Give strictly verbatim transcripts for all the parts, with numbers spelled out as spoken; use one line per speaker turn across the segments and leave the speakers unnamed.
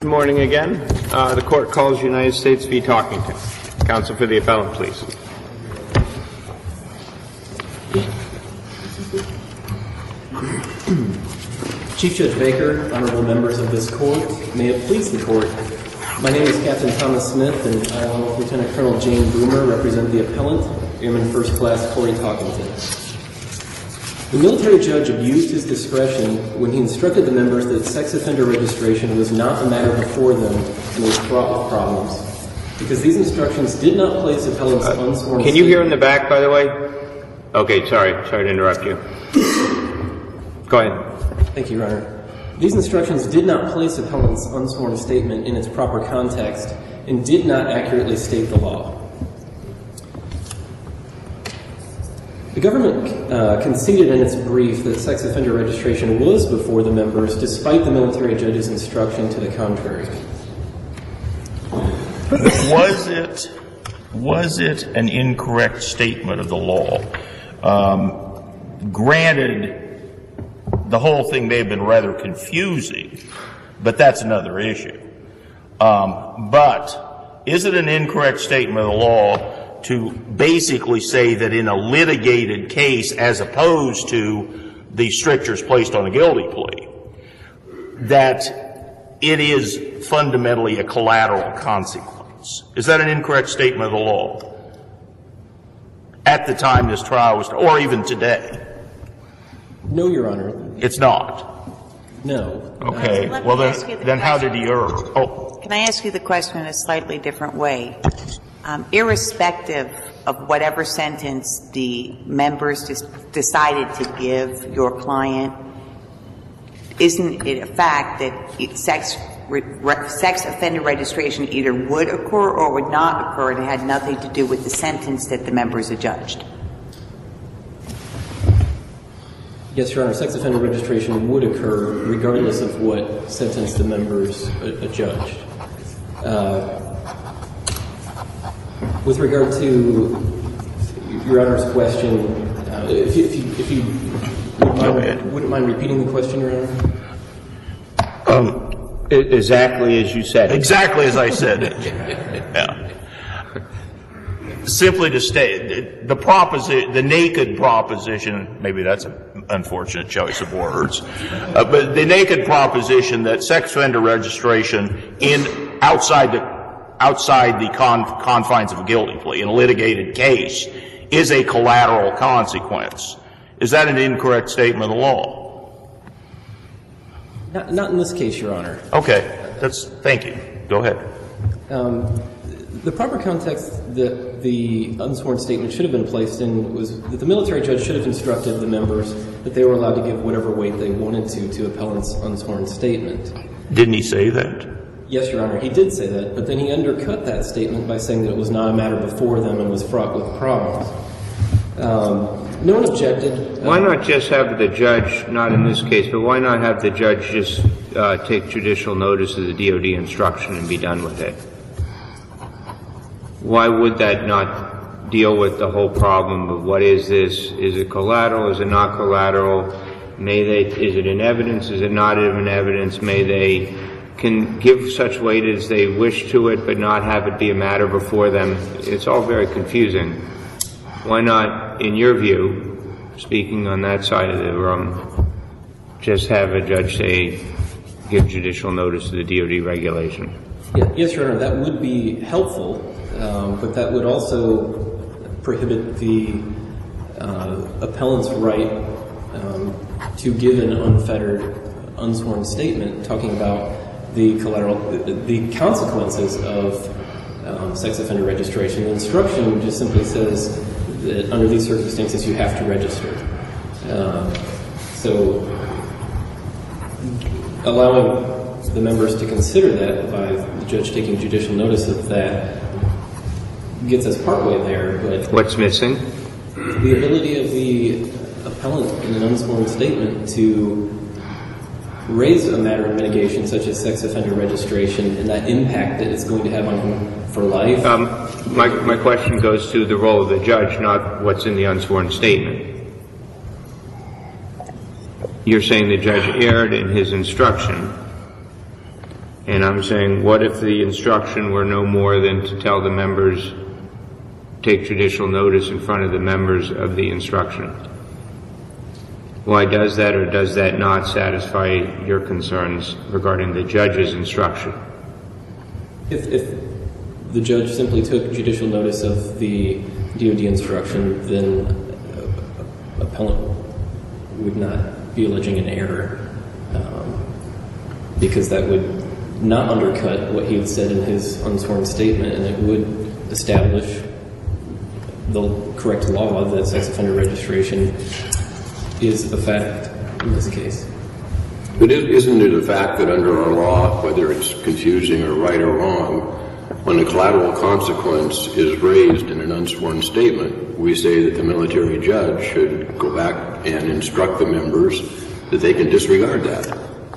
Good morning again. Uh, the court calls United States v. Talkington. Counsel for the appellant, please.
Chief Judge Baker, honorable members of this court, may it please the court, my name is Captain Thomas Smith, and I, along with Lieutenant Colonel Jane Boomer, represent the appellant, Airman First Class Corey Talkington. The military judge abused his discretion when he instructed the members that sex offender registration was not a matter before them and was fraught with problems, because these instructions did not place appellants
Uh,
unsworn.
can you hear in the back, by the way? Okay, sorry. Sorry to interrupt you. Go ahead.
Thank you, Your Honor. These instructions did not place appellant's unsworn statement in its proper context and did not accurately state the law. The government uh, conceded in its brief that sex offender registration was before the members, despite the military judge's instruction to the contrary.
Was it, was it an incorrect statement of the law? Um, granted, the whole thing may have been rather confusing, but that's another issue. Um, but is it an incorrect statement of the law to basically say that in a litigated case, as opposed to the strictures placed on a guilty plea, that it is fundamentally a collateral consequence? Is that an incorrect statement of the law at the time this trial was, or even today?
No, Your Honor.
It's not?
No.
Okay.
Let me
Well,
ask you
then,
the
then how did
question.
he err? Oh.
Can I ask you the question in a slightly different way? Um, irrespective of whatever sentence the members dis- decided to give your client, isn't it a fact that it, sex, re, re, sex offender registration either would occur or would not occur, and it had nothing to do with the sentence that the members adjudged?
Yes, Your Honor. Sex offender registration would occur regardless of what sentence the members adjudged. Uh, With regard to Your Honor's question, uh, if you, if you, if you wouldn't, mind, wouldn't mind repeating the question, Your Honor?
Um, exactly as you said it.
Exactly as I said it. Yeah. Simply to state the proposition, the naked proposition, maybe that's an unfortunate choice of words, uh, but the naked proposition that sex offender registration in outside the outside the con- confines of a guilty plea in a litigated case is a collateral consequence. Is that an incorrect statement of the law?
Not, not in this case, Your Honor.
Okay. That's, thank you. Go ahead.
Um, the proper context that the unsworn statement should have been placed in was that the military judge should have instructed the members that they were allowed to give whatever weight they wanted to to appellant's unsworn statement.
Didn't he say that?
Yes, Your Honor, he did say that, but then he undercut that statement by saying that it was not a matter before them and was fraught with problems. Um, no one objected.
Why not just have the judge, not in this case, but why not have the judge just uh, take judicial notice of the D O D instruction and be done with it? Why would that not deal with the whole problem of what is this? Is it collateral? Is it not collateral? May they, is it in evidence? Is it not in evidence? May they can give such weight as they wish to it, but not have it be a matter before them? It's all very confusing. Why not, in your view, speaking on that side of the room, just have a judge say, give judicial notice to the D O D regulation?
Yeah, yes, Your Honor, that would be helpful, um, but that would also prohibit the uh, appellant's right um, to give an unfettered, unsworn statement talking about the collateral, the, the consequences of um, sex offender registration. The instruction just simply says that under these circumstances you have to register. Uh, so allowing the members to consider that by the judge taking judicial notice of that gets us partway there, but
what's missing?
The ability of the appellant in an unsworn statement to raise a matter of mitigation such as sex offender registration and that impact that it's going to have on him for life.
Um, my, my question goes to the role of the judge, not what's in the unsworn statement. You're saying the judge erred in his instruction And I'm saying, what if the instruction were no more than to tell the members, take judicial notice in front of the members of the instruction? Why does that or does that not satisfy your concerns regarding the judge's instruction?
If, if the judge simply took judicial notice of the D O D instruction, then uh, appellant would not be alleging an error, um, because that would not undercut what he had said in his unsworn statement, and it would establish the correct law that sex offender registration is a fact in this case.
But isn't it a fact that under our law, whether it's confusing or right or wrong, when a collateral consequence is raised in an unsworn statement, we say that the military judge should go back and instruct the members that they can disregard that?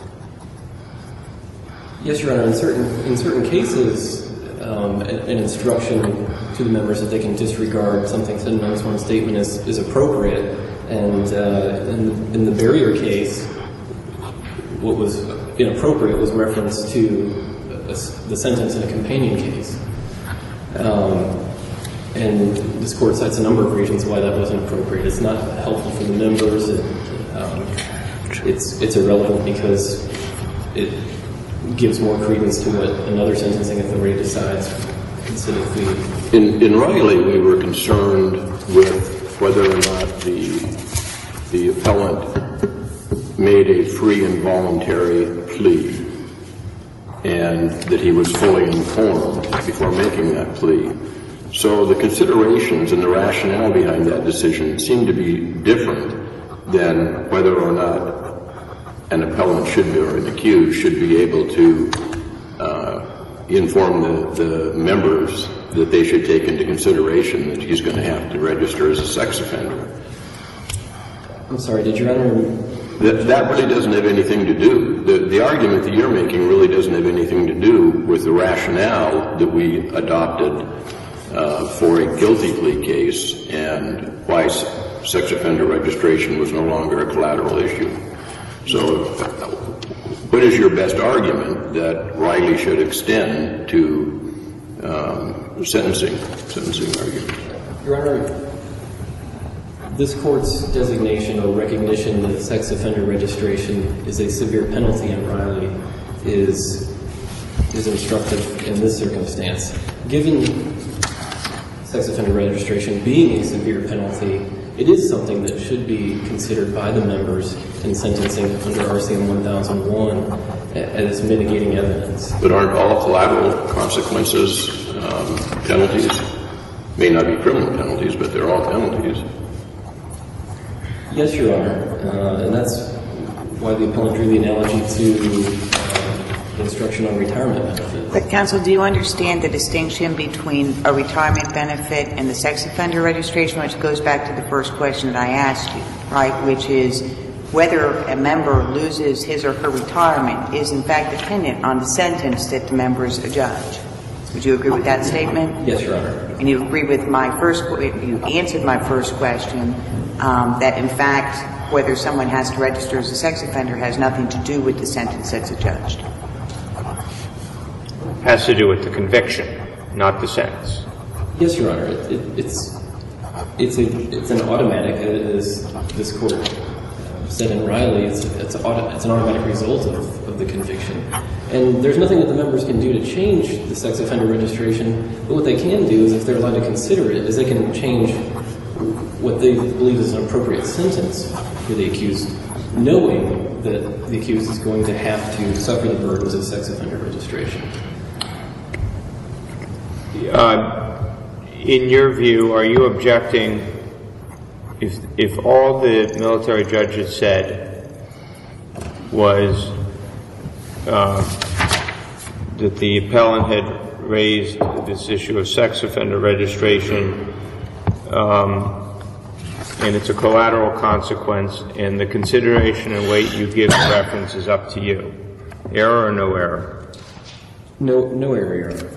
Yes, Your Honor. In certain in certain cases, um, an, an instruction to the members that they can disregard something said in an unsworn statement is, is appropriate. And uh, in, in the Barrier case, what was inappropriate was reference to a, the sentence in a companion case. Um, and this court cites a number of reasons why that wasn't appropriate. It's not helpful for the members. It, um, it's it's irrelevant because it gives more credence to what another sentencing authority decides instead of the...
In, in Riley, we were concerned with whether or not the, the appellant made a free and voluntary plea and that he was fully informed before making that plea. So the considerations and the rationale behind that decision seem to be different than whether or not an appellant should be, or an accused should be able to uh, inform the, the members that they should take into consideration that he's going to have to register as a sex offender.
I'm sorry, did Your Honor...
That, that really doesn't have anything to do. The, the argument that you're making really doesn't have anything to do with the rationale that we adopted uh, for a guilty plea case and why sex offender registration was no longer a collateral issue. So what is your best argument that Riley should extend to um, sentencing, sentencing argument?
Your Honor, this court's designation or recognition that sex offender registration is a severe penalty in Riley is, is instructive in this circumstance. Given sex offender registration being a severe penalty, it is something that should be considered by the members in sentencing under R C M one thousand one as mitigating evidence.
But aren't all collateral consequences um, penalties? May not be criminal penalties, but they're all penalties.
Yes, Your Honor, uh, and that's why the appellant drew the analogy to uh, instruction on retirement benefits.
But, counsel, do you understand the distinction between a retirement benefit and the sex offender registration, which goes back to the first question that I asked you, right, which is whether a member loses his or her retirement is, in fact, dependent on the sentence that the member is adjudged. Would you agree with that statement?
Yes, Your Honor.
And you agree with my first, you answered my first question, um, that in fact, whether someone has to register as a sex offender has nothing to do with the sentence that's adjudged.
Has to do with the conviction, not the sentence.
Yes, Your Honor. It, it, it's it's a it's an automatic, as this court said in Riley. It's it's, auto, it's an automatic result of, of the conviction, and there's nothing that the members can do to change the sex offender registration. But what they can do is, if they're allowed to consider it, is they can change what they believe is an appropriate sentence for the accused, knowing that the accused is going to have to suffer the burdens of sex offender registration.
Uh, in your view, are you objecting if if all the military judges said was uh, that the appellant had raised this issue of sex offender registration, um, and it's a collateral consequence, and the consideration and weight you give to reference is up to you? Error or no error?
No, no error, Your Honor.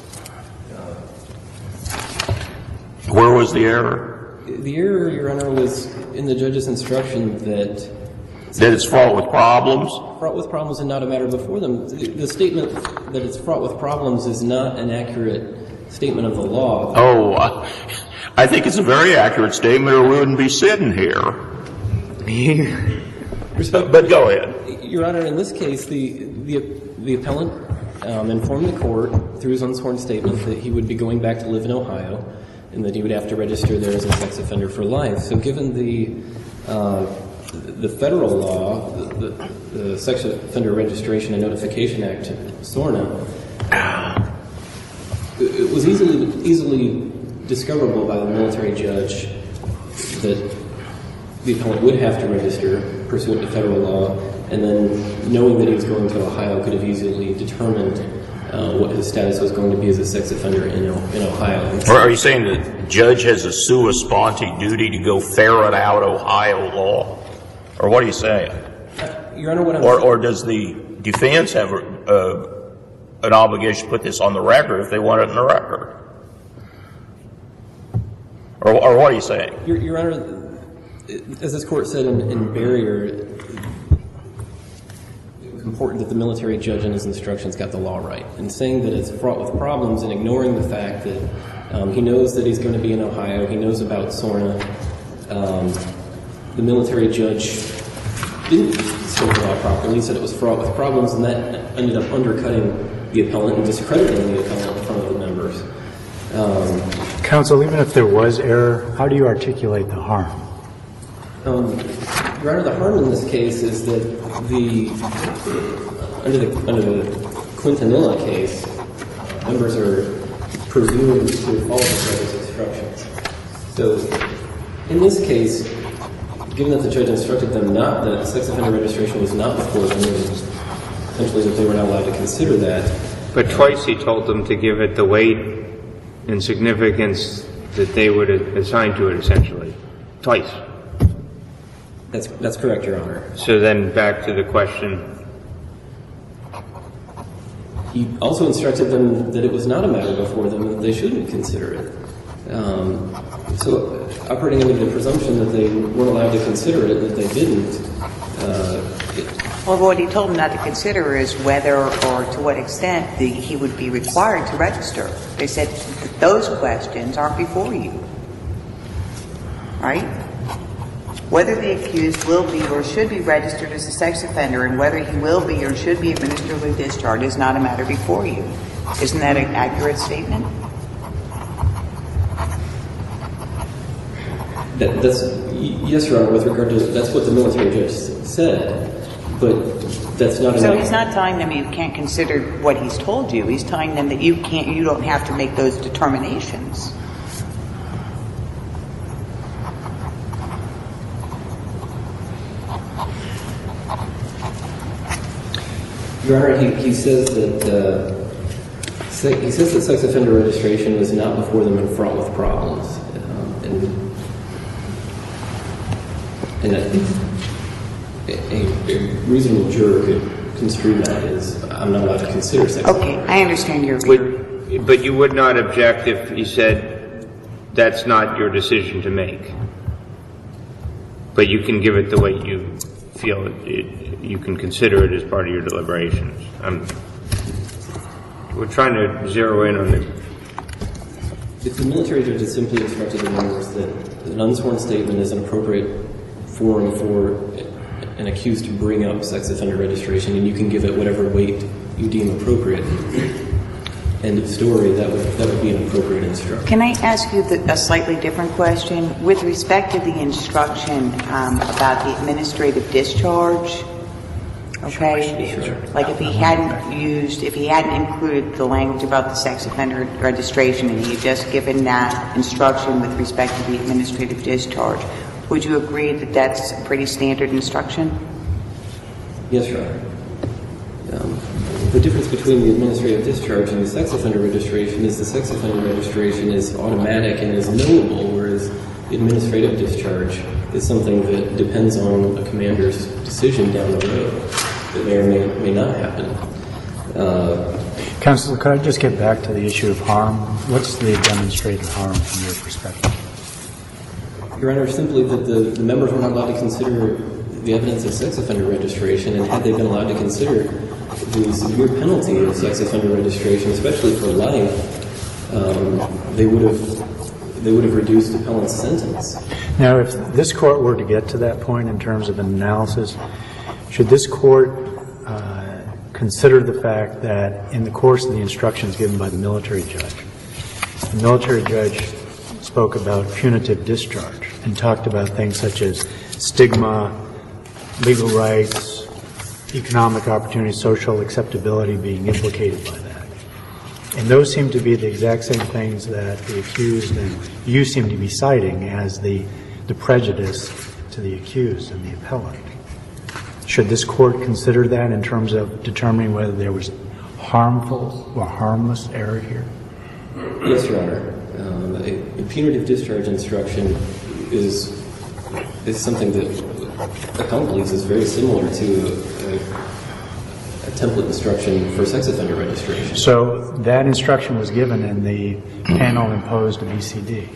Where was the error?
The error, Your Honor, was in the judge's instruction that
That it's fraught with problems?
Fraught with problems and not a matter before them. The, the statement that it's fraught with problems is not an accurate statement of the law.
Oh, uh, I think it's a very accurate statement, or we wouldn't be sitting here. but, but go ahead.
Your Honor, in this case, the the, the appellant um, informed the court through his unsworn statement that he would be going back to live in Ohio and that he would have to register there as a sex offender for life. So given the uh, the federal law, the, the, the Sex Offender Registration and Notification Act, SORNA, it was easily easily discoverable by the military judge that the appellant would have to register pursuant to federal law, and then knowing that he was going to Ohio could have easily determined uh, what his status was going to be as a sex offender in, in Ohio.
Or are you saying the judge has a sua sponte duty to go ferret out Ohio law? Or what are you saying?
Uh, Your Honor, what I'm
or, or does the defense have a, uh, an obligation to put this on the record if they want it in the record? Or, or what are you saying?
Your, Your Honor, as this court said in, in Barrier, it was important that the military judge in his instructions got the law right. And saying that it's fraught with problems and ignoring the fact that um, he knows that he's going to be in Ohio, he knows about SORNA, um, the military judge didn't state the law properly. He said it was fraught with problems, and that ended up undercutting the appellant and discrediting the appellant in front of the members. Um,
Counsel, even if there was error, how do you articulate the harm?
Um, Your Honor, the harm in this case is that the under the under the Quintanilla case, members are presumed to follow the judge's instructions. So, in this case, given that the judge instructed them not that sex offender registration was not before them, essentially that they were not allowed to consider that.
But twice he told them to give it the weight and significance that they would assign to it, essentially. Twice.
That's that's correct, Your Honor.
So then back to the question.
He also instructed them that it was not a matter before them and that they shouldn't consider it. Um, so, operating under the presumption that they weren't allowed to consider it, that they didn't. Uh, it,
Well, what he told them not to consider is whether or to what extent the, he would be required to register. They said that those questions aren't before you, right? Whether the accused will be or should be registered as a sex offender and whether he will be or should be administratively discharged is not a matter before you. Isn't that an accurate statement?
that, that's yes, Your Honor. With regard to that's what the military judge said, but that's not.
So
enough.
he's not telling them you can't consider what he's told you. He's telling them that you can't. You don't have to make those determinations.
Your Honor, he, he says that uh, he says that sex offender registration is not before them and fraught with problems, um, and and I think a, a reasonable juror could construe that as I'm not allowed to consider sex.
Okay, I understand your view.
Would, but you would not object if he said that's not your decision to make. But you can give it the way you feel it, it, you can consider it as part of your deliberations. Um, we're trying to zero in on it.
If the military judge has simply instructed the members that an unsworn statement is an appropriate forum for an accused to bring up sex offender registration, and you can give it whatever weight you deem appropriate, end of story, that would that would be an appropriate instruction.
Can I ask you the, a slightly different question? With respect to the instruction um, about the administrative discharge, okay?
Sure, sure.
Like if he hadn't used, if he hadn't included the language about the sex offender registration and he had just given that instruction with respect to the administrative discharge, would you agree that that's a pretty standard instruction?
Yes, Your Honor. Um, the difference between the administrative discharge and the sex offender registration is the sex offender registration is automatic and is knowable, whereas the administrative discharge is something that depends on a commander's decision down the road that may or may, may not happen. Uh,
Counsel, could I just get back to the issue of harm? What's the demonstrated harm from your perspective?
Your Honor, simply that the, the members were not allowed to consider the evidence of sex offender registration, and had they been allowed to consider the severe penalty of sex offender registration, especially for life, um, they would have they would have reduced the appellant's sentence.
Now, if this court were to get to that point in terms of an analysis, should this court uh, consider the fact that in the course of the instructions given by the military judge, the military judge spoke about punitive discharge and talked about things such as stigma, legal rights, economic opportunity, social acceptability being implicated by that. And those seem to be the exact same things that the accused and you seem to be citing as the, the prejudice to the accused and the appellant. Should this court consider that in terms of determining whether there was harmful or harmless error here?
Yes, Your Honor. Um, a, a punitive discharge instruction is is something that the appellant believes is very similar to a, a template instruction for sex offender registration.
So that instruction was given and the panel imposed a B C D.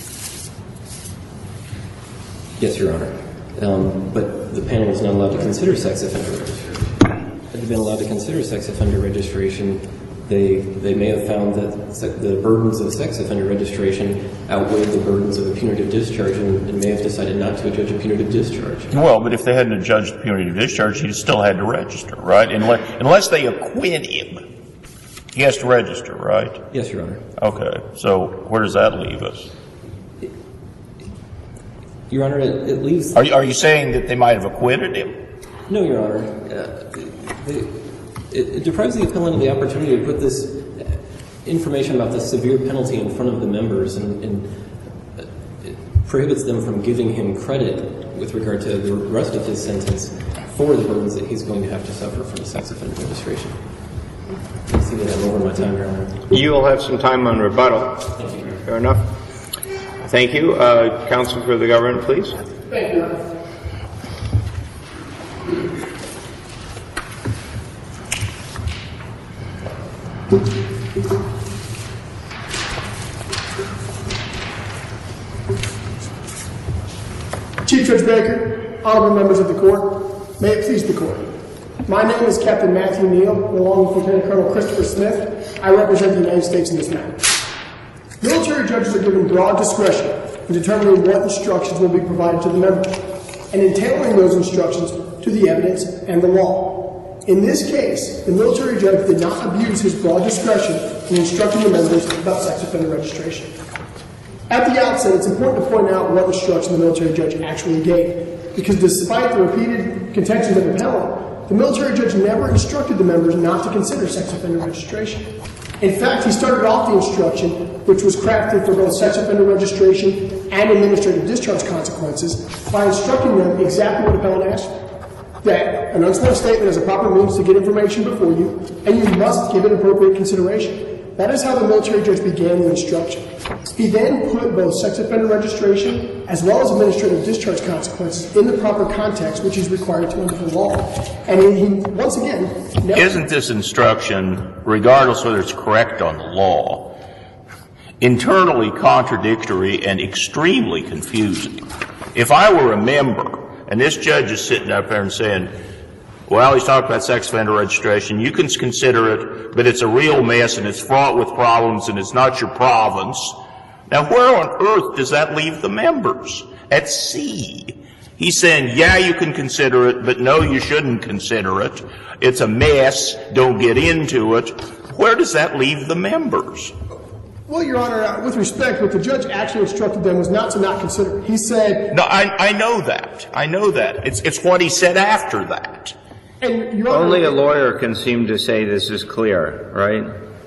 Yes, Your Honor. Um, but the panel is not allowed to consider sex offender registration. Had they been allowed to consider sex offender registration, they they may have found that se- the burdens of sex offender registration outweighed the burdens of a punitive discharge and, and may have decided not to adjudge a punitive discharge.
Well, but if they hadn't adjudged punitive discharge, he still had to register, right? Unless, unless they acquit him, he has to register, right?
Yes, Your Honor.
Okay, so where does that leave us?
Your Honor, it, it leaves...
Are you, are you saying that they might have acquitted him?
No, Your Honor. Uh, they, it, it deprives the appellant of the opportunity to put this information about the severe penalty in front of the members and, and it prohibits them from giving him credit with regard to the rest of his sentence for the burdens that he's going to have to suffer from sex offender registration. I see that I'm over my time, Your Honor.
You will have some time on rebuttal.
Thank you, Your Honor.
Fair enough. Thank you. Uh, counsel for the government, please.
Thank you, Your Honor. Chief Judge Baker, honorable members of the court, may it please the court. My name is Captain Matthew Neal, along with Lieutenant Colonel Christopher Smith. I represent the United States in this matter. Military judges are given broad discretion in determining what instructions will be provided to the members, and in tailoring those instructions to the evidence and the law. In this case, the military judge did not abuse his broad discretion in instructing the members about sex offender registration. At the outset, it's important to point out what instruction the military judge actually gave, because despite the repeated contentions of the appellant, the military judge never instructed the members not to consider sex offender registration. In fact, he started off the instruction, which was crafted for both sex offender registration and administrative discharge consequences, by instructing them exactly what appellant asked for. That an unsworn statement is a proper means to get information before you, and you must give it appropriate consideration. That is how the military judge began the instruction. He then put both sex offender registration as well as administrative discharge consequences in the proper context which is required to under the law. And he, he once again... Never
Isn't this instruction, regardless whether it's correct on the law, internally contradictory and extremely confusing? If I were a member, and this judge is sitting up there and saying, well, he's talking about sex offender registration, you can consider it, but it's a real mess and it's fraught with problems and it's not your province. Now, where on earth does that leave the members? At sea. He's saying, yeah, you can consider it, but no, you shouldn't consider it. It's a mess. Don't get into it. Where does that leave the members?
Well, Your Honor, with respect, what the judge actually instructed them was not to not consider it. He said...
No, I, I know that. I know that. It's, it's what he said after that.
And Your Honor,
Only a lawyer can seem to say this is clear, right?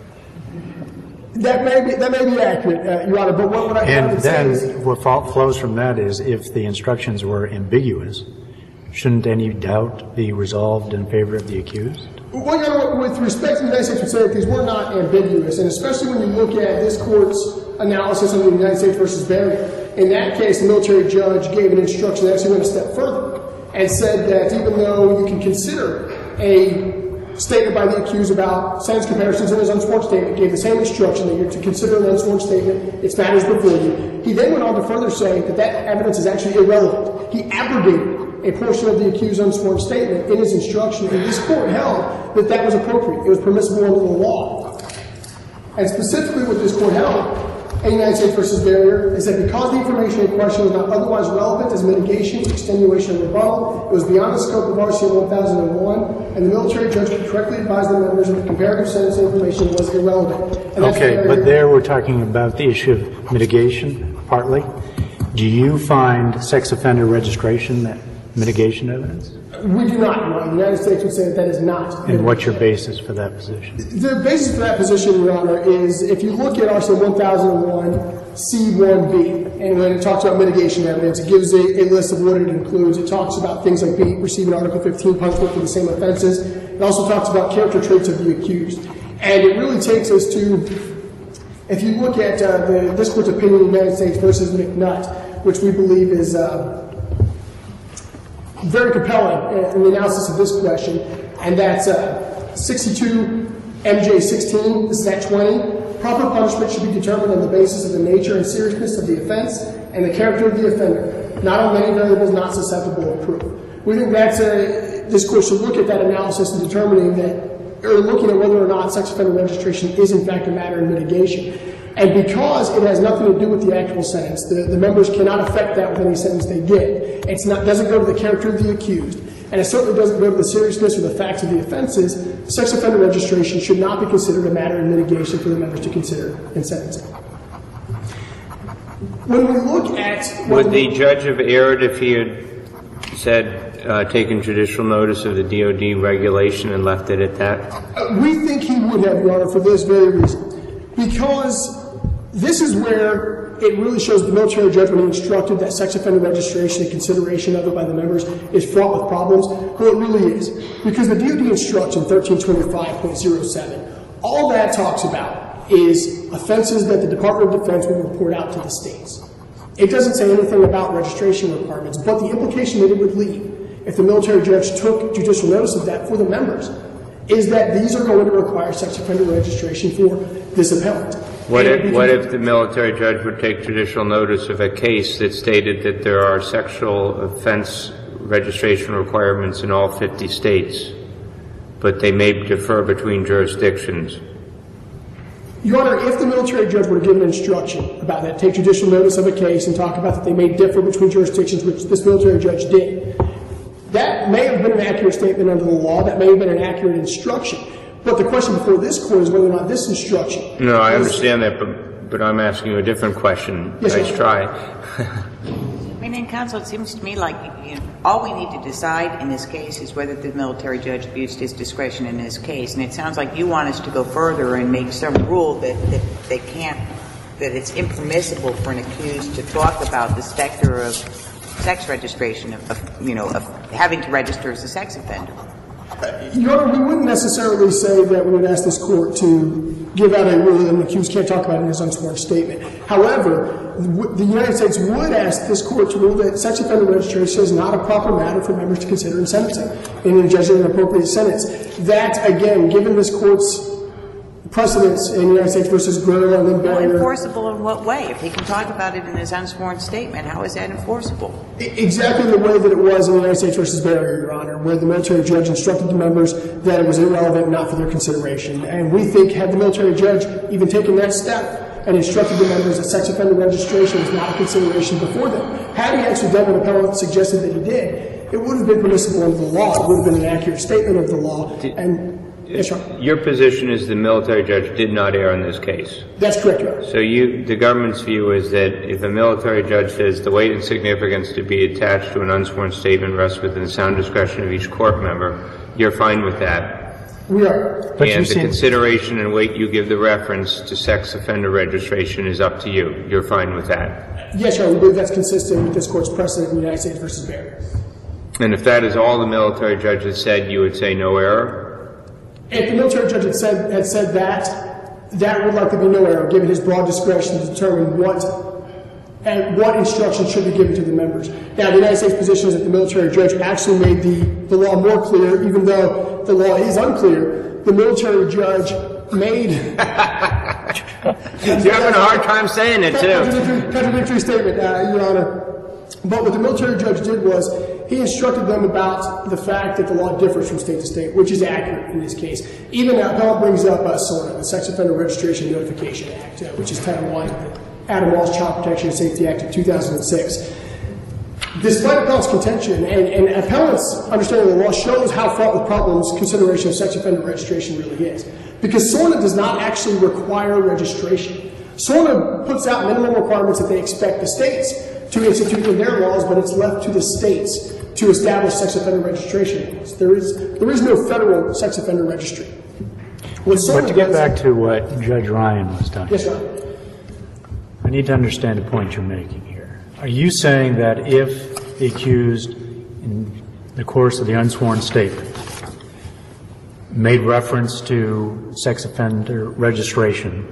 That may be, that may be accurate, uh, Your Honor, but what, what I
And
would say is...
then what fo- flows from that is if the instructions were ambiguous, shouldn't any doubt be resolved in favor of the accused?
Well, Your Honor, with respect to the United States would say that these were not ambiguous, and especially when you look at this court's analysis of the United States versus Berry. In that case, the military judge gave an instruction that actually went a step further and said that even though you can consider a statement by the accused about sentence comparisons in his unsworn statement, gave the same instruction that you're to consider an unsworn statement, it's matters before you. He then went on to further say that that evidence is actually irrelevant. He abrogated a portion of the accused unsworn statement in his instruction, and this court held that that was appropriate. It was permissible under the law. And specifically what this court held in United States versus Barrier is that because the information in question was not otherwise relevant as mitigation, extenuation, or rebuttal, it was beyond the scope of R C one thousand one, and the military judge could correctly advise the members that the comparative sentence information was irrelevant. And that's
Okay,
Barrier.
but there we're talking about the issue of mitigation, partly. Do you find sex offender registration that mitigation evidence?
We do not, Your Honor. The United States would say that that is not.
And what's your basis for that position?
The basis for that position, Your Honor, is if you look at R C one thousand one C one B, and when it talks about mitigation evidence, it gives a, a list of what it includes. It talks about things like being, receiving Article fifteen punishment for the same offenses. It also talks about character traits of the accused. And it really takes us to, if you look at uh, the, this court's opinion in the United States versus McNutt, which we believe is uh, very compelling in the analysis of this question, and that's uh, sixty-two M J sixteen, this is at twenty. Proper punishment should be determined on the basis of the nature and seriousness of the offense and the character of the offender, not on many variables not susceptible of proof. We think that's a, this court should look at that analysis in determining that, or looking at whether or not sex offender registration is in fact a matter of mitigation. And because it has nothing to do with the actual sentence, the, the members cannot affect that with any sentence they get. It's not, doesn't go to the character of the accused, and it certainly doesn't go to the seriousness or the facts of the offenses. Sex offender registration should not be considered a matter of mitigation for the members to consider in sentencing. When we look at...
Would the judge have erred if he had said, uh, taken judicial notice of the D O D regulation and left it at that?
Uh, we think he would have, Your Honor, for this very reason. Because this is where it really shows the military judge when he instructed that sex offender registration and consideration of it by the members is fraught with problems. Well, it really is. Because the D O D instruction thirteen twenty-five point oh seven, all that talks about is offenses that the Department of Defense will report out to the states. It doesn't say anything about registration requirements, but the implication that it would leave if the military judge took judicial notice of that for the members is that these are going to require sex offender registration for this appellant.
What if, what if the military judge would take judicial notice of a case that stated that there are sexual offense registration requirements in all fifty states, but they may differ between jurisdictions?
Your Honor, if the military judge were to give an instruction about that, take judicial notice of a case and talk about that they may differ between jurisdictions, which this military judge did, that may have been an accurate statement under the law. That may have been an accurate instruction. But the question before this court is whether or not this instruction...
No, I understand that, but, but I'm asking you a different question.
Yes,
nice
sir.
try.
I mean, in counsel, it seems to me like you know, all we need to decide in this case is whether the military judge abused his discretion in this case. And it sounds like you want us to go further and make some rule that, that they can't, that it's impermissible for an accused to talk about the specter of sex registration, of, of you know, of having to register as a sex offender.
Your Honor, we wouldn't necessarily say that we would ask this court to give out a rule that an accused can't talk about in his unsworn statement. However, the United States would ask this court to rule that sex offender registration is not a proper matter for members to consider in sentencing, in judging an appropriate sentence. That, again, given this court's precedents in the United States versus Guerrero and then
Well,
Barrier.
enforceable in what way? If he can talk about it in his unsworn statement, how is that enforceable?
Exactly the way that it was in the United States versus Barrier, Your Honor, where the military judge instructed the members that it was irrelevant, not for their consideration. And we think had the military judge even taken that step and instructed the members that sex offender registration was not a consideration before them, had he actually done what the appellant suggested that he did, it would have been permissible under the law. It would have been an accurate statement of the law. And yes, Your Honor.
Your position is the military judge did not err in this case.
That's correct, Your Honor.
So you, the government's view is that if a military judge says the weight and significance to be attached to an unsworn statement rests within the sound discretion of each court member, you're fine with that.
We are.
But
And
you
the
seem-
consideration and weight you give the reference to sex offender registration is up to you. You're fine with that.
Yes, Your Honor. We believe that's consistent with this court's precedent in the United States versus Barrier.
And if that is all the military judge has said, you would say no error?
If the military judge had said, had said that, that would likely be no error, given his broad discretion to determine what and what instructions should be given to the members. Now, the United States position is that the military judge actually made the, the law more clear, even though the law is unclear. The military judge made...
You're having a hard time saying it, too.
Contradictory, contradictory statement, uh, Your Honor. But what the military judge did was he instructed them about the fact that the law differs from state to state, which is accurate in this case. Even the appellant brings up uh, SORNA, the Sex Offender Registration Notification Act, uh, which is Title one of the Adam Walsh Child Protection and Safety Act of two thousand six. Despite appellant's contention, and, and appellant's understanding of the law shows how fraught with problems consideration of sex offender registration really is. Because SORNA does not actually require registration. SORNA puts out minimum requirements that they expect the states to institute in their laws, but it's left to the states to establish sex offender registration laws. There is, there is no federal sex offender registry. What
But to get back to what Judge Ryan was talking
Yes,
about,
Ryan.
I need to understand the point you're making here. Are you saying that if the accused, in the course of the unsworn statement, made reference to sex offender registration,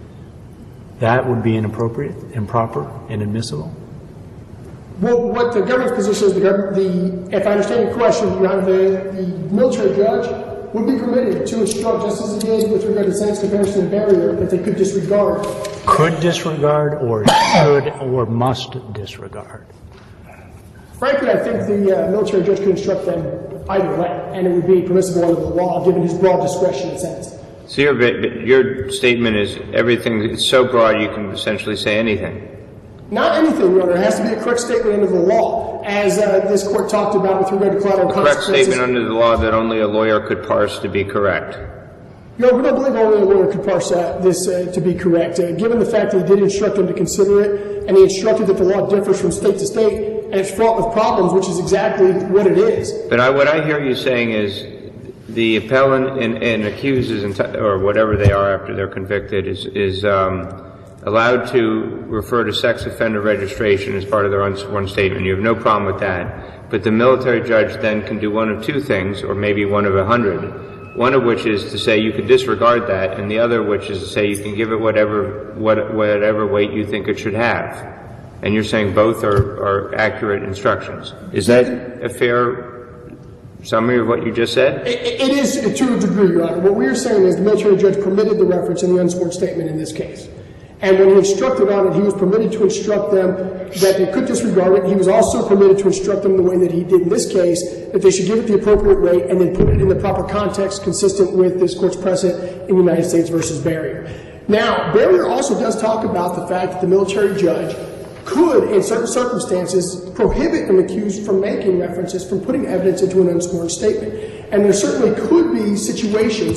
that would be inappropriate, improper, inadmissible?
Well, what the government's position is, the government, the, if I understand your question, Your Honor, the, the military judge would be permitted to instruct, just as it did with regard to sex comparison and barrier, that they could disregard.
Could disregard or should or must disregard?
Frankly, I think the uh, military judge could instruct them either way, and it would be permissible under the law, given his broad discretion in sentencing.
So your, your statement is everything, it's so broad you can essentially say anything.
Not anything, Your Honor. It has to be a correct statement under the law, as uh, this court talked about with regard to collateral
A correct
consequences.
statement under the law that only a lawyer could parse to be correct.
Your Honor, we don't believe only a lawyer could parse uh, this uh, to be correct. Uh, given the fact that he did instruct them to consider it, and he instructed that the law differs from state to state, and it's fraught with problems, which is exactly what it is.
But I, what I hear you saying is the appellant and, and accuses, or whatever they are after they're convicted, is, is um, allowed to refer to sex offender registration as part of their unsworn statement. You have no problem with that. But the military judge then can do one of two things, or maybe one of a hundred. One of which is to say you could disregard that, and the other which is to say you can give it whatever what, whatever weight you think it should have. And you're saying both are, are accurate instructions. Is that a fair summary of what you just said?
It, it is to a degree, Your Honor. What we are saying is the military judge permitted the reference in the unsworn statement in this case. And when he instructed on it, he was permitted to instruct them that they could disregard it. He was also permitted to instruct them the way that he did in this case, that they should give it the appropriate weight and then put it in the proper context consistent with this court's precedent in United States versus Barrier. Now, Barrier also does talk about the fact that the military judge could, in certain circumstances, prohibit an accused from making references, from putting evidence into an unsworn statement. And there certainly could be situations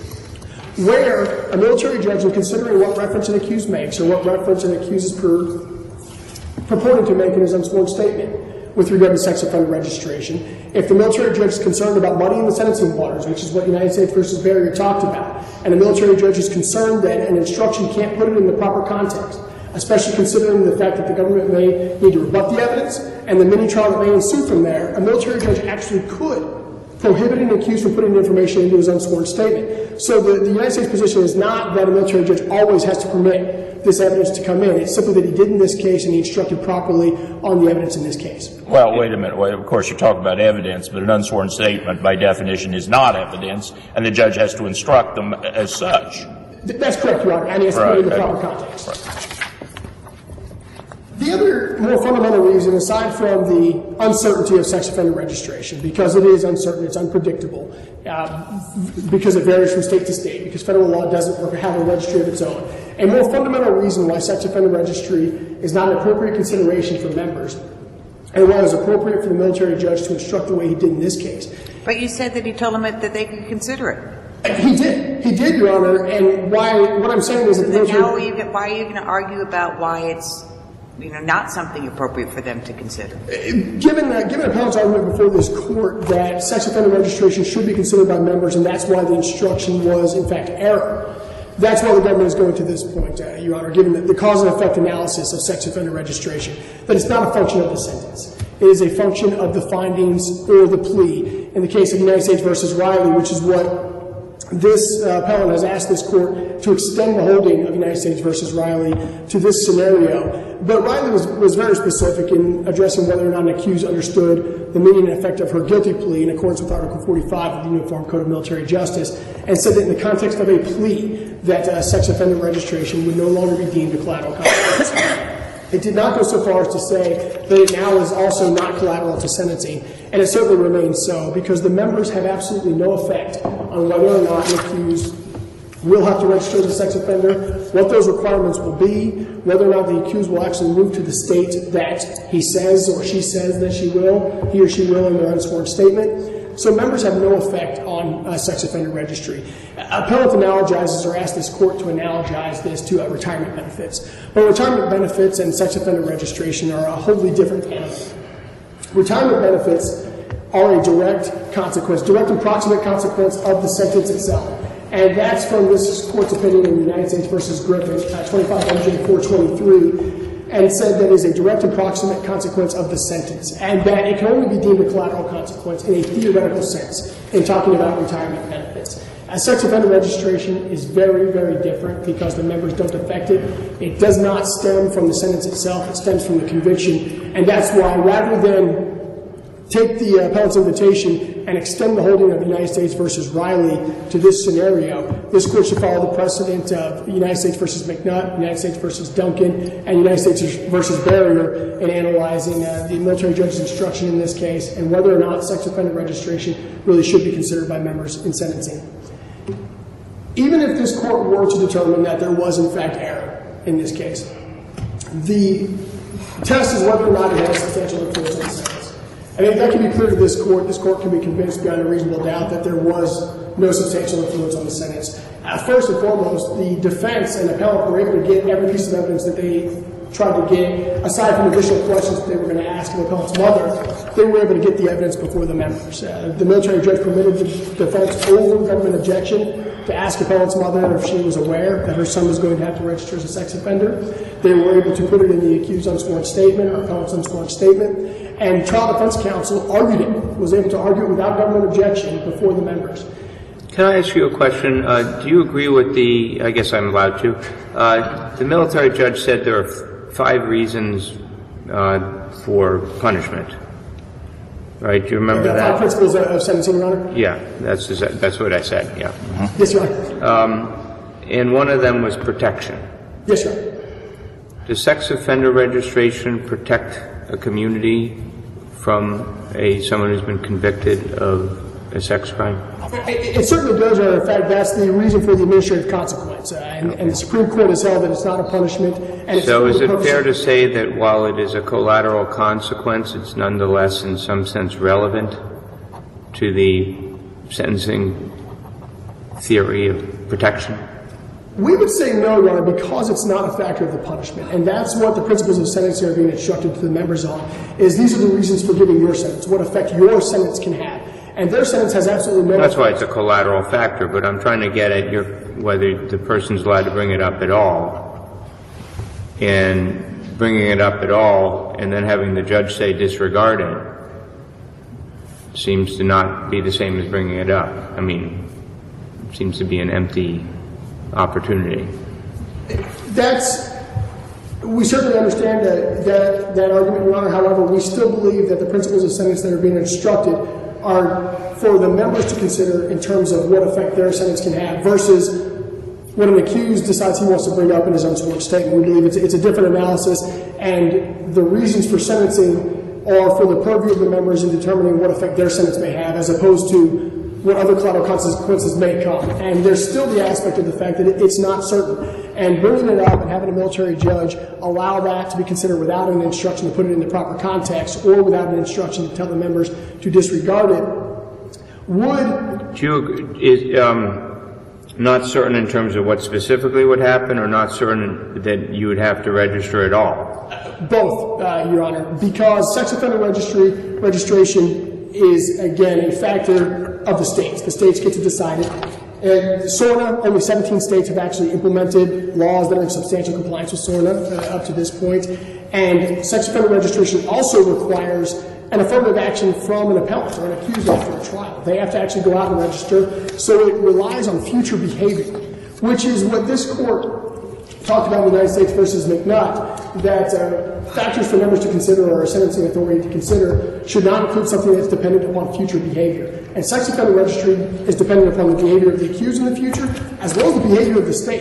where a military judge, in considering what reference an accused makes or what reference an accused is per, purporting to make in his unsworn statement with regard to sex offender registration, if the military judge is concerned about muddying the sentencing waters, which is what United States versus Barrier talked about, and a military judge is concerned that an instruction can't put it in the proper context, especially considering the fact that the government may need to rebut the evidence and the mini-trial that may ensue from there, a military judge actually could prohibit an accused from putting information into his unsworn statement. So the, the United States position is not that a military judge always has to permit this evidence to come in. It's simply that he did in this case and he instructed properly on the evidence in this case.
Well, wait a minute. Well, of course, you're talking about evidence, but an unsworn statement, by definition, is not evidence, and the judge has to instruct them as such.
Th- that's correct, Your Honor, and he has to put it in the proper context.
Right.
The other more fundamental reason, aside from the uncertainty of sex offender registration, because it is uncertain, it's unpredictable, uh, because it varies from state to state, because federal law doesn't have a registry of its own. A more fundamental reason why sex offender registry is not an appropriate consideration for members, and why it was appropriate for the military judge to instruct the way he did in this case.
But you said that he told them that they could consider it.
He did. He did, Your Honor, and why, what I'm saying is that the
Then
military...
now you, why are you going to argue about why it's, you know, not something appropriate for them to consider?
Given uh, given appellant's argument before this court that sex offender registration should be considered by members, and that's why the instruction was, in fact, error, that's why the government is going to this point, uh, Your Honor, given the, the cause and effect analysis of sex offender registration, that it's not a function of the sentence. It is a function of the findings or the plea. In the case of United States versus Riley, which is what this uh, appellant has asked this court to extend the holding of United States versus Riley to this scenario. But Riley was, was very specific in addressing whether or not an accused understood the meaning and effect of her guilty plea in accordance with Article forty-five of the Uniform Code of Military Justice, and said that in the context of a plea that uh, sex offender registration would no longer be deemed a collateral consequence. It did not go so far as to say that it now is also not collateral to sentencing, and it certainly remains so, because the members have absolutely no effect on whether or not an accused will have to register as a sex offender, what those requirements will be, whether or not the accused will actually move to the state that he says or she says that she will, he or she will in their unsworn statement. So members have no effect on uh, sex offender registry. Appellant analogizes or asks this court to analogize this to uh, retirement benefits. But retirement benefits and sex offender registration are a wholly different animal. Retirement benefits are a direct consequence, direct and proximate consequence of the sentence itself. And that's from this court's opinion in United States versus Griffin, uh, twenty-five M J four twenty-three, and said that it is a direct and proximate consequence of the sentence, and that it can only be deemed a collateral consequence in a theoretical sense in talking about retirement benefits. A sex offender registration is very, very different because the members don't affect it. It does not stem from the sentence itself. It stems from the conviction, and that's why rather than take the uh, appellant's invitation and extend the holding of United States versus Riley to this scenario, this court should follow the precedent of United States versus McNutt, United States versus Duncan, and United States versus Barrier in analyzing uh, the military judge's instruction in this case and whether or not sex offender registration really should be considered by members in sentencing. Even if this court were to determine that there was in fact error in this case, the test is whether or not it has substantial influence on the sentence. I think that can be clear to this court. This court can be convinced beyond a reasonable doubt that there was no substantial influence on the sentence. Uh, first and foremost, the defense and appellant were able to get every piece of evidence that they tried to get, aside from additional questions that they were going to ask the appellant's mother. They were able to get the evidence before the members. Uh, the military judge permitted the defense over government objection to ask appellant's mother if she was aware that her son was going to have to register as a sex offender. They were able to put it in the accused unsworn statement or appellant's unsworn statement. And trial defense counsel argued it, was able to argue it without government objection before the members.
Can I ask you a question? Uh, do you agree with the, I guess I'm allowed to, uh, the military judge said there are f- five reasons uh, for punishment, right? Do you remember
the
that?
Five principles of sentencing, Your Honor?
Yeah, that's, that's what I said, yeah. Mm-hmm.
Yes, Your Honor.
Um, and one of them was protection.
Yes, Your Honor.
Does sex offender registration protect a community from a someone who's been convicted of a sex crime?
It, it certainly does, Your Honor. In fact, that's the reason for the administrative consequence. Uh, and, and the Supreme Court has held that it's not a punishment. And it's
so is it fair
of-
to say that while it is a collateral consequence, it's nonetheless in some sense relevant to the sentencing theory of protection?
We would say no, Your Honor, because it's not a factor of the punishment. And that's what the principles of sentencing are being instructed to the members on, is these are the reasons for giving your sentence, what effect your sentence can have. And their sentence has absolutely no
That's
effect.
why it's a collateral factor, but I'm trying to get at your, whether the person's allowed to bring it up at all. And bringing it up at all and then having the judge say disregard it seems to not be the same as bringing it up. I mean, it seems to be an empty opportunity.
That's, we certainly understand that, that, that argument, Your Honor. However, we still believe that the principles of sentence that are being instructed are for the members to consider in terms of what effect their sentence can have versus what an accused decides he wants to bring up in his unsworn statement. We believe it's, it's a different analysis, and the reasons for sentencing are for the purview of the members in determining what effect their sentence may have as opposed to what other collateral consequences may come. And there's still the aspect of the fact that it, it's not certain. And bringing it up and having a military judge allow that to be considered without an instruction to put it in the proper context or without an instruction to tell the members to disregard it would...
Do you, is, um, not certain in terms of what specifically would happen or not certain that you would have to register at all?
Both, uh, Your Honor, because sex offender registry registration is, again, a factor of the states. The states get to decide it. And SORNA, only seventeen states have actually implemented laws that are in substantial compliance with SORNA uh, up to this point. And sex offender registration also requires an affirmative action from an appellant or an accused after a trial. They have to actually go out and register. So it relies on future behavior, which is what this court talked about in the United States versus McNutt, that uh, factors for members to consider or a sentencing authority to consider should not include something that's dependent upon future behavior. And sex offender registry is dependent upon the behavior of the accused in the future, as well as the behavior of the state.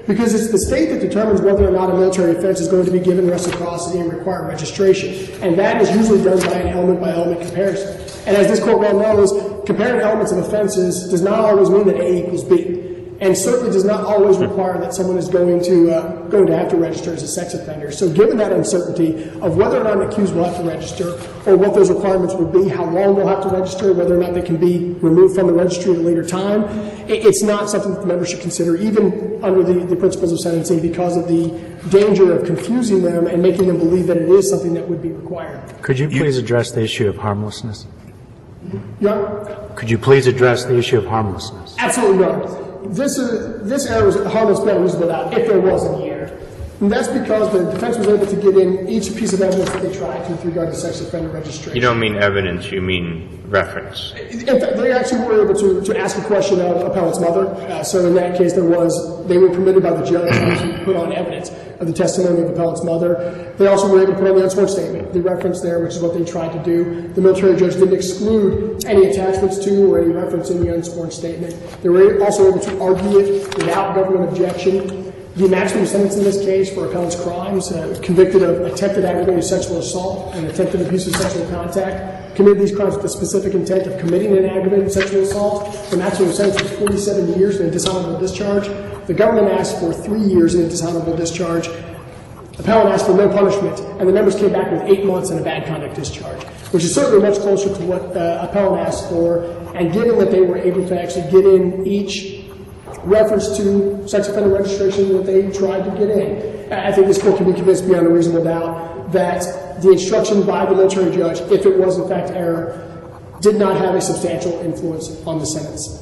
because it's the state that determines whether or not a military offense is going to be given reciprocity and require registration. And that is usually done by an element-by-element comparison. And as this court well knows, comparing elements of offenses does not always mean that A equals B. And certainly does not always require that someone is going to uh, going to have to register as a sex offender. So given that uncertainty of whether or not an accused will have to register, or what those requirements would be, how long they'll have to register, whether or not they can be removed from the registry at a later time, it, it's not something that the members should consider, even under the, the principles of sentencing, because of the danger of confusing them and making them believe that it is something that would be required.
Could you please address the issue of harmlessness?
Yeah.
Could you please address the issue of harmlessness?
Absolutely not. This is this error was harmless beyond reasonable doubt if there was any error. And that's because the defense was able to get in each piece of evidence that they tried to with regard to sex offender registration.
You don't mean evidence, you mean reference.
In fact, they actually were able to, to ask a question of appellant's mother. Uh, so in that case, there was, they were permitted by the judge to put on evidence of the testimony of appellant's mother. They also were able to put on the unsworn statement, the reference there, which is what they tried to do. The military judge didn't exclude any attachments to or any reference in the unsworn statement. They were also able to argue it without government objection. The maximum sentence in this case for appellant's crimes, uh, convicted of attempted aggravated sexual assault and attempted abuse of sexual contact, committed these crimes with the specific intent of committing an aggravated sexual assault. The maximum sentence was forty-seven years in a dishonorable discharge. The government asked for three years in a dishonorable discharge. Appellant asked for no punishment, and the members came back with eight months in a bad conduct discharge, which is certainly much closer to what uh, appellant asked for. And given that they were able to actually get in each reference to sex offender registration that they tried to get in, I think this court can be convinced beyond a reasonable doubt that the instruction by the military judge, if it was in fact error, did not have a substantial influence on the sentence.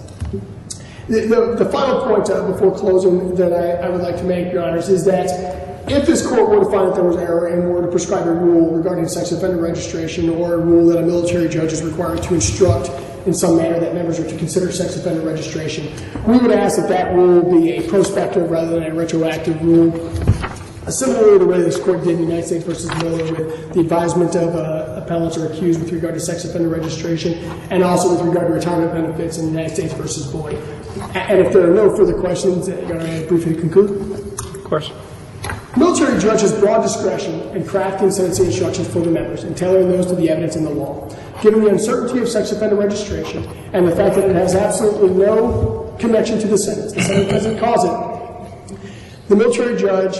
The, the, the final point uh, before closing that I, I would like to make, Your Honors, is that if this court were to find that there was error and were to prescribe a rule regarding sex offender registration, or a rule that a military judge is required to instruct in some manner that members are to consider sex offender registration, we would ask that that rule be a prospective rather than a retroactive rule. Uh, similarly, the way this court did in United States versus Miller with the advisement of uh, appellants or accused with regard to sex offender registration, and also with regard to retirement benefits in United States versus Boyd. And if there are no further questions, uh, Your Honor, I briefly conclude.
Of course.
Military judge has broad discretion in crafting sentencing instructions for the members and tailoring those to the evidence in the law. Given the uncertainty of sex offender registration and the fact that it has absolutely no connection to the sentence, the sentence doesn't cause it, the military judge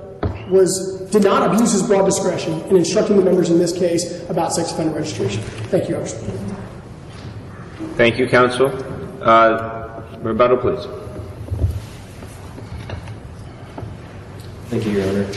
was did not abuse his broad discretion in instructing the members in this case about sex offender registration. Thank you, Your Honor.
Thank you, counsel. Uh, rebuttal, please.
Thank you, Your Honor.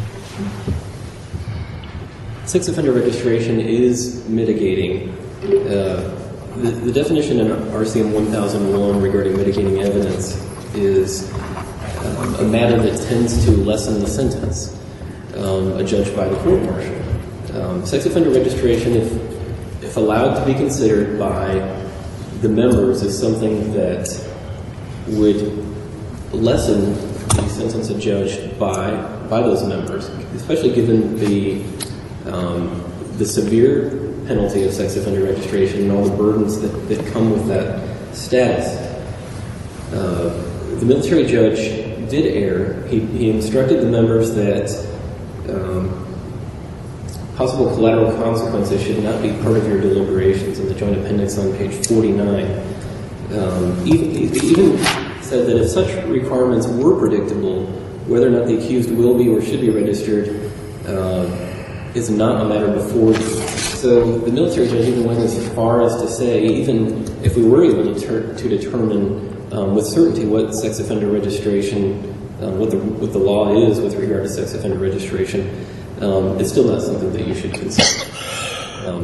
Sex offender registration is mitigating. Uh, the, the definition in R C M one thousand one regarding mitigating evidence is um, a matter that tends to lessen the sentence um, adjudged by the court martial. Um, sex offender registration, if, if allowed to be considered by the members, is something that would lessen the sentence adjudged by by those members, especially given the um, the severe penalty of sex offender registration and all the burdens that, that come with that status. Uh, the military judge did err. He, he instructed the members that um, possible collateral consequences should not be part of your deliberations in the joint appendix on page forty-nine. Um, even, even said that if such requirements were predictable, whether or not the accused will be or should be registered uh, is not a matter before you. So the military judge even went as far as to say, even if we were able to, ter- to determine um, with certainty what sex offender registration, uh, what the what the law is with regard to sex offender registration, um, it's still not something that you should consider. Um,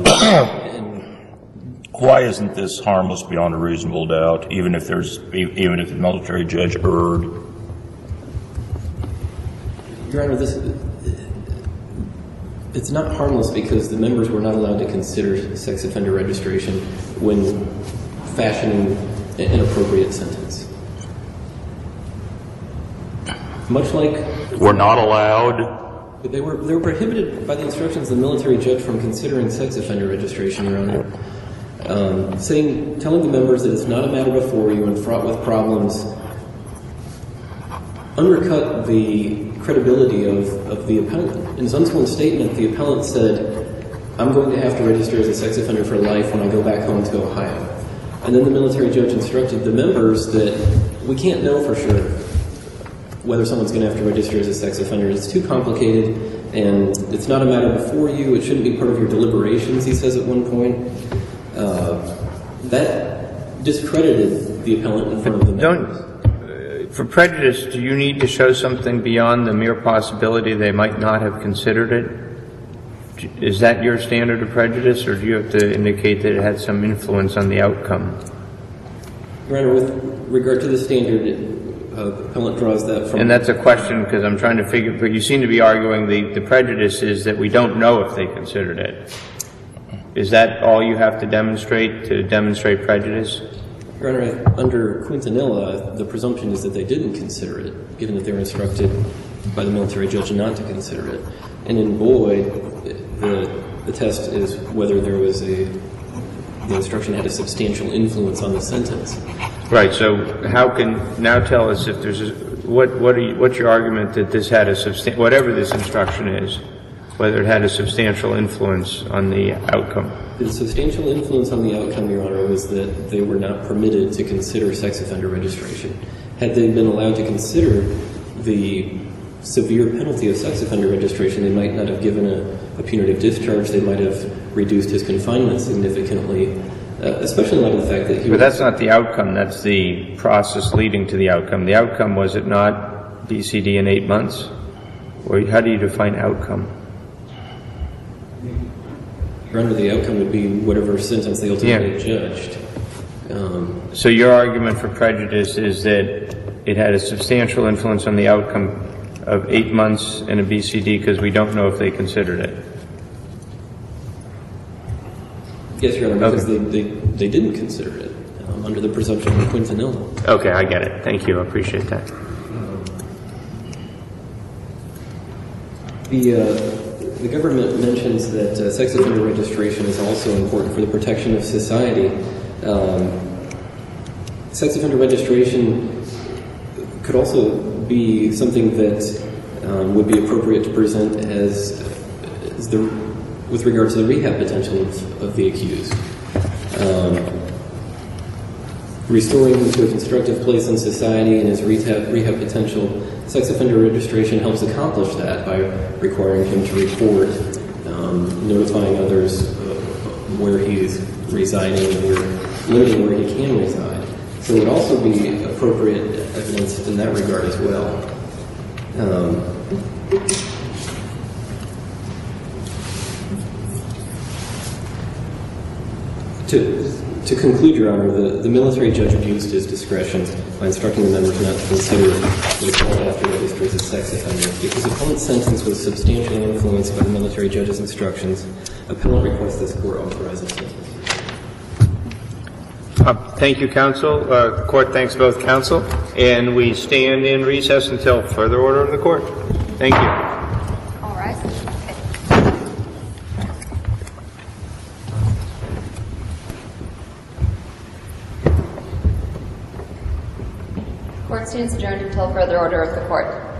Why isn't this harmless beyond a reasonable doubt, even if there's, even if the military judge erred?
Your Honor, this, it's not harmless because the members were not allowed to consider sex offender registration when fashioning an appropriate sentence. Much like...
We're not allowed?
But they were, they were prohibited by the instructions of the military judge from considering sex offender registration, Your Honor. Um, saying, telling the members that it's not a matter before you and fraught with problems undercut the credibility of, of the appellant. In his unsworn statement, the appellant said, I'm going to have to register as a sex offender for life when I go back home to Ohio. And then the military judge instructed the members that we can't know for sure whether someone's going to have to register as a sex offender. It's too complicated, and it's not a matter before you. It shouldn't be part of your deliberations, he says at one point. Uh, that discredited the appellant in front of the members.
Don't, uh, for prejudice, do you need to show something beyond the mere possibility they might not have considered it? Is that your standard of prejudice, or do you have to indicate that it had some influence on the outcome?
Your Honor, with regard to the standard, uh, the appellant draws that from...
And that's a question because I'm trying to figure, but you seem to be arguing the, the prejudice is that we don't know if they considered it. Is that all you have to demonstrate to demonstrate prejudice?
Your Honor, under Quintanilla, the presumption is that they didn't consider it, given that they were instructed by the military judge not to consider it. And in Boyd, the, the test is whether there was a, the instruction had a substantial influence on the sentence.
Right, so how can, now tell us if there's, a, what, what are you, what's your argument that this had a substan, whatever this instruction is, whether it had a substantial influence on the outcome?
The substantial influence on the outcome, Your Honor, was that they were not permitted to consider sex offender registration. Had they been allowed to consider the severe penalty of sex offender registration, they might not have given a, a punitive discharge. They might have reduced his confinement significantly, uh, especially in light of the fact that he
But that's not the outcome. That's the process leading to the outcome. The outcome, was it not B C D in eight months? Or how do you define outcome?
Your Honor, the outcome would be whatever sentence they ultimately
Yeah.
judged. Um,
So your argument for prejudice is that it had a substantial influence on the outcome of eight months in a B C D because we don't know if they considered it.
yes, Your Honor, because
Okay.
they, they, they didn't consider it um, under the presumption of Quintanilla.
Okay, I get it. Thank you. I appreciate that.
The, uh, the government mentions that uh, sex offender registration is also important for the protection of society. Um, sex offender registration could also be something that um, would be appropriate to present as, as the, with regard to the rehab potential of, of the accused. Um, restoring him to a constructive place in society and his rehab, rehab potential, sex offender registration helps accomplish that by requiring him to report, um, notifying others uh, where he is residing and where, limiting where he can reside. So it would also be appropriate evidence in that regard as well. Um, to, to conclude, Your Honor, the, the military judge abused his discretion by instructing the members not to consider the appellant after registered as a sex offender. Because the appellant's sentence was substantially influenced by the military judge's instructions, appellant requests this court authorize his sentence.
Uh, thank you, counsel. Uh, the court thanks both counsel, and we stand in recess until further order of the court. Thank you.
All right. Court stands adjourned until further order of the court.